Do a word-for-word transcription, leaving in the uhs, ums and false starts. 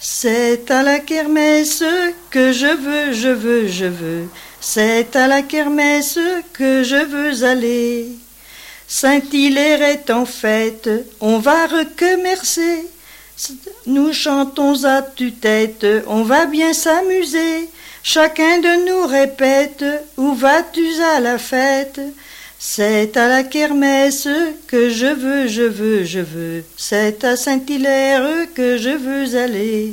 C'est à la kermesse que je veux, je veux, je veux. C'est à la kermesse que je veux aller. Saint-Hilaire est en fête, on va recommercer. Nous chantons à tue-tête, on va bien s'amuser. Chacun de nous répète, où vas-tu à la fête? C'est à la kermesse que je veux, je veux, je veux. C'est à Saint-Hilaire que je veux aller.